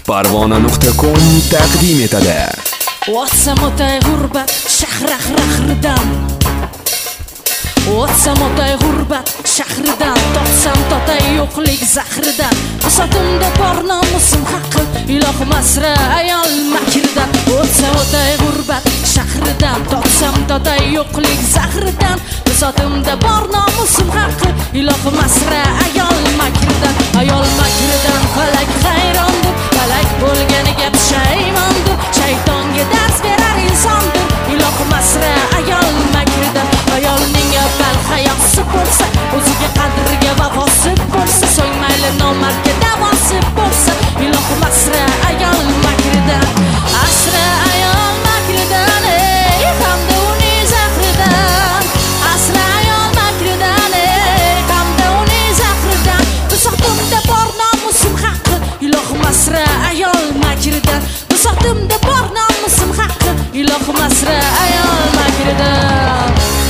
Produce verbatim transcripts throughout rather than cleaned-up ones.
Parvona nuqta com taqdim etadi. O'tsam o'tay g'urbat shahar rahridan, O'tsam o'tay g'urbat shahridan, Totsam totay yo'qlik zahridan, Bisotimda bor nomusim haqqi, ilohim asra ayol makridan. O'tsam o'tay g'urbat shahridan, Totsam totay yo'qlik zahridan, Bisotimda bor nomusim haqqi, ilohim asra ayol makridan. Ayol makridan falak hayrondir, falak bo'lganiga pushaymondir, shaytonga dars berar insondir, ilohim asra ayol makridan. Ayolning avval hayosi bo'lsa, o'ziga qadriga vafosi bo'lsa, so'ng mayli nomardga davosi bo'lsa, ilohim asra ayol makridan. Asra ayol makridan, ey hamda uning zahridan. Asra ayol makridan, ey hamda uning zahridan. Bisotimda bor nomusim haqqi, ilohim asra ayol makridan. Bisotimda bor nomusim haqqi, ilohim asra ayol makridan.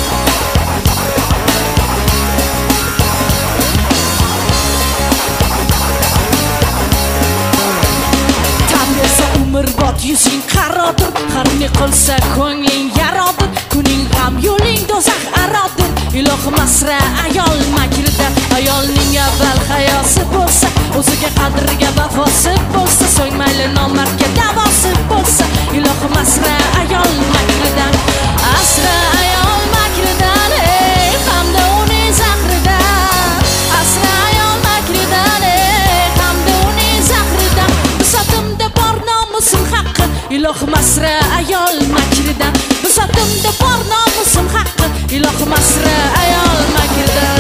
Umrbod yuzing qarodir, har ne qilsa ko'ngling yarodir, kuning ham yo'ling do'zax arodir, ilohim asra ayol makridan. Ayolning avval hayosi bo'lsa, o'ziga qadriga vafosi bo'lsa, so'ng mayli nomardga davosi bo'lsa, ilohim asra ayol makridan. Asra ayol makridan, ey hamda uning zahridan. Asra ayol makridan, ey hamda uning zahridan. Bisotimda bor nomusim haqqi, ilohim asra ayol makridan. Bisotimda bor nomusim haqqi, ilohim asra ayol makridan.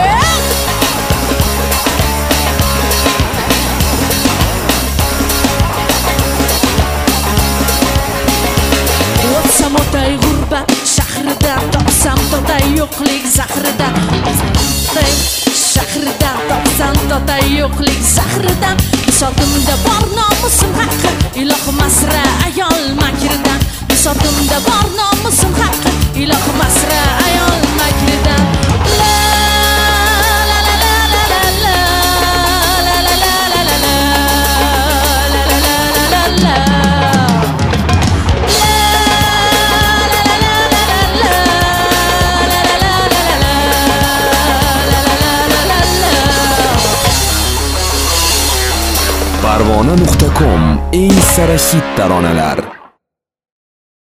O'tsam o'tay g'urbat shahridan, Totsam totay yo'qlik zahridan. Shahridan, Totsam totay yo'qlik zahridan. Bisotimda bor nomusim haqqi, ilohim asra ayol makridan. Bisotimda bor nomusim haqqi, ilohim asra ayol makridan. La la la la la la la la la la la la la la la la. Parvona nuqta com eng sara hit taronalar.